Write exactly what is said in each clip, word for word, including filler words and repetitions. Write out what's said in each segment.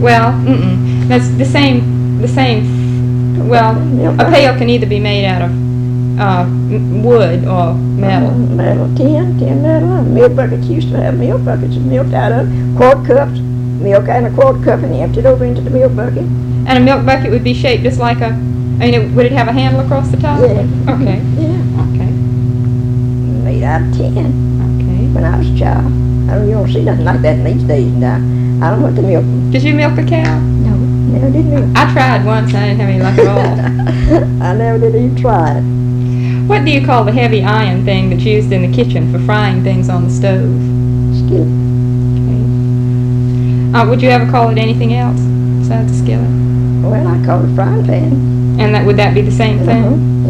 well, mm-mm. That's the same, the same, well, a pail can either be made out of uh, m- wood or metal. Uh, metal, tin, tin metal. Milk buckets used to have milk buckets of milk out of quart cups, milk out in a quart cup, and you empty it over into the milk bucket. And a milk bucket would be shaped just like a, I mean, it, would it have a handle across the top? Yeah. Okay. Yeah. Okay. Made out of tin. Okay. When I was a child. I don't, you don't see nothing like that these days now. I don't want to milk them. Did you milk a cow? No, never did milk. I tried once and I didn't have any luck at all. I never did even try it. What do you call the heavy iron thing that's used in the kitchen for frying things on the stove? Skillet. Okay. Uh, would you ever call it anything else besides a skillet? Well, I call it a frying pan. And that would that be the same thing?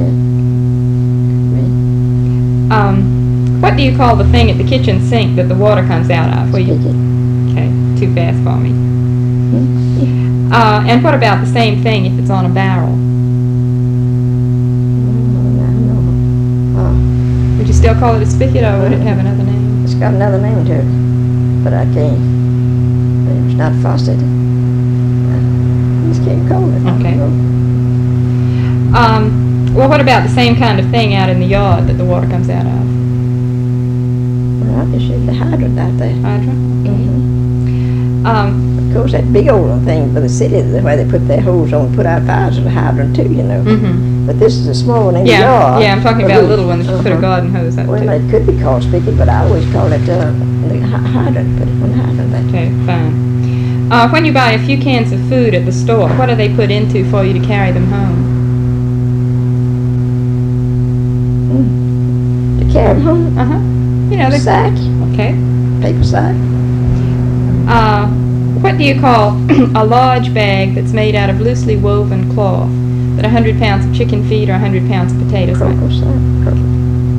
Uh-huh. Yeah. Um, what do you call the thing at the kitchen sink that the water comes out of? Where you, okay, too fast for me. Mm-hmm. Uh, and what about the same thing if it's on a barrel? Uh, would you still call it a spigot, or would it have another name? It's got another name to it, but I can't. It's not faucet. I just can't call it. Okay. Um, well, what about the same kind of thing out in the yard that the water comes out of? Well, I just use the hydrant out there. Hydrant? Okay. Mm-hmm. Um, of course, that big old thing for the city, the way they put their hose on, put out fires with a hydrant too, you know. Mm-hmm. But this is a small one in yeah, the yard. Yeah, I'm talking about a little one that you uh-huh. put a garden hose up well, to. Well, it could be called spigot, but I always call it uh, the hydrant. Put it on the hydrant there. Okay, fine. Uh, when you buy a few cans of food at the store, what do they put into for you to carry them home? Mm. To carry them home? Uh-huh. You know, the sack. Okay. Paper sack. Uh, what do you call a large bag that's made out of loosely woven cloth that one hundred pounds of chicken feed or one hundred pounds of potatoes make? Croco sack. Croco.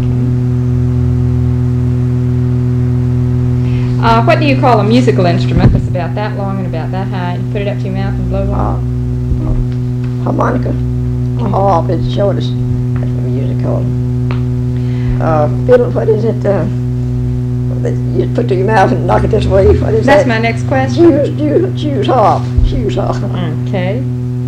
Okay. Uh, what do you call a musical instrument that's about that long and about that high? You put it up to your mouth and blow uh, it? Uh, harmonica. Okay. A harp is the shortest. That's what we usually call it. Uh, fiddle, what is it? Uh, that you put to your mouth and knock it this way. What is That's that? my next question. Choose, choose, choose harp. Choose harp. Okay.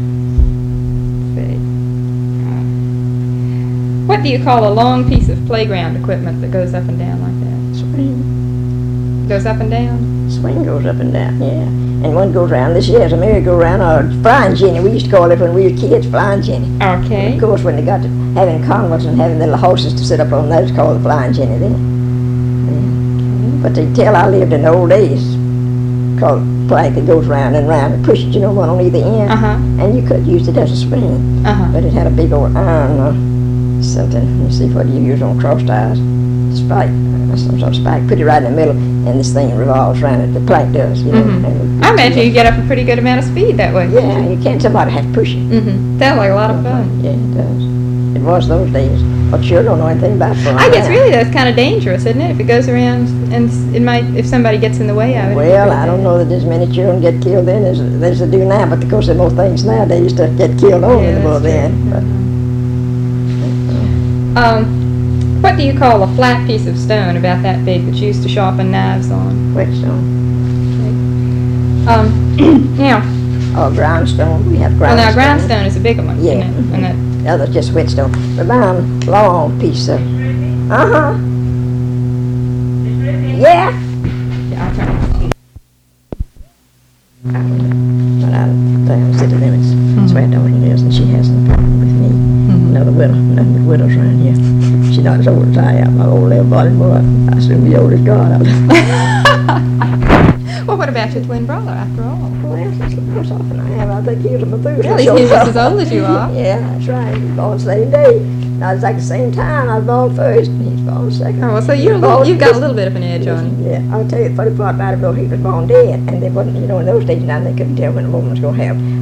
Uh, what do you call a long piece of playground equipment that goes up and down like that? Swing. Goes up and down? Swing goes up and down, yeah. And one goes around. This year's a merry-go-round, or flying jenny. We used to call it when we were kids, flying jenny. Okay. And of course, when they got to having carnivals and having little horses to sit up on, that was called the flying jenny then. But they tell I lived in the old days, called a plank that goes round and round and push it, you know, one on either end. Uh-huh. And you could use it as a spring. Uh-huh. But it had a big old iron or something. Let me see what you use on cross ties. Spike, uh, some sort of spike. Put it right in the middle, and this thing revolves around it. The plank does, you know. Mm-hmm. And I imagine you get up a pretty good amount of speed that way. yeah, you can't. Somebody has to push it. Mm-hmm. Sounds like a lot of fun. Yeah, it does. It was those days. But sure don't know anything about it. I guess really that's kind of dangerous, isn't it? If it goes around and it might, if somebody gets in the way of it. Well, I don't know that as many children get killed then as, as they do now, but of course there are more things now they used to get killed over yeah, well then. But, um, what do you call a flat piece of stone about that big that's used to sharpen knives on? Whetstone. Okay. Um, now. Oh, grindstone. We have grindstone. Well, now grindstone is a bigger one. Yeah. You know, and that, the other's just whetstone. The round, long piece of. Uh huh. Yeah. yeah, I'll turn. I don't know. But I don't think I'm sitting there. It's mm-hmm. Sweat over years, and she hasn't a problem with me. Mm-hmm. Another widow. Nothing but widows around here. She's not as old as I am. My old little body boy. I assume the old as God. Well, what about your twin brother, after all? Well, that's the most often I have. I think he was a Methuselah. Well, he's, he's just as old as you are. Yeah, that's right. He was born the same day. Now, it's like the same time. I was born first, and he's born second. Oh, well, so you're a little, you've got a little bit of an edge on you. Yeah, I'll tell you the funny part about it, though, he was born dead, and they wasn't, you know, in those days now, they couldn't tell when a woman was going to have